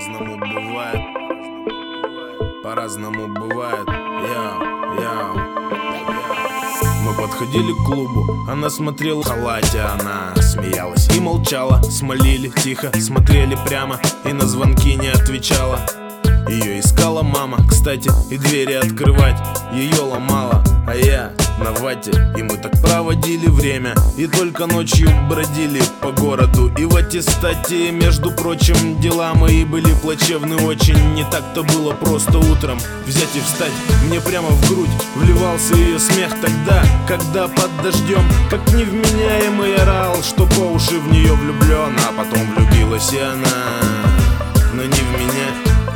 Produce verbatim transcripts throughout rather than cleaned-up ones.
По-разному бывает, по-разному бывает. Яу, яу. Мы подходили к клубу, она смотрела в халате, она смеялась и молчала. Смолили тихо, смотрели прямо и на звонки не отвечала. Ее искала мама, кстати, и двери открывать ее ломала. А я на вате, и мы так проводили время. И только ночью бродили по городу. И в аттестате, между прочим, дела мои были плачевны очень. Не так-то было просто утром взять и встать. Мне прямо в грудь вливался ее смех тогда, когда под дождем, как невменяемый, орал, что по уши в нее влюблен. А потом влюбилась и она, но не в меня.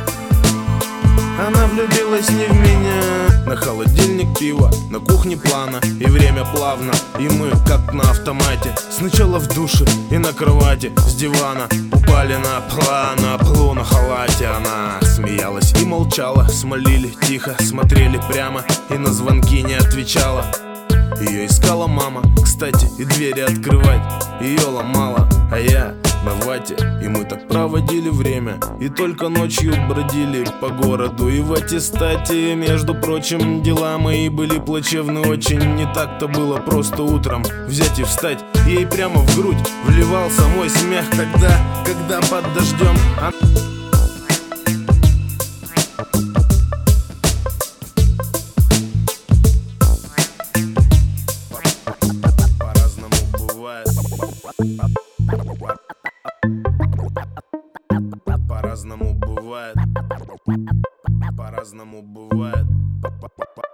Она влюбилась не в меня. На холодильник пиво, на кухне плана, и время плавно, и мы как на автомате. Сначала в душе и на кровати, с дивана упали на пла, на полу на халате. Она смеялась и молчала, смолили тихо, смотрели прямо и на звонки не отвечала. Ее искала мама, кстати, и двери открывать ее ломала. А я на вате, и мы так проводили время. И только ночью бродили по городу. И в аттестате, между прочим, дела мои были плачевны очень. Не так-то было просто утром взять и встать. Ей прямо в грудь вливался мой смех тогда, когда под дождем она... По-разному бывает, по-разному бывает.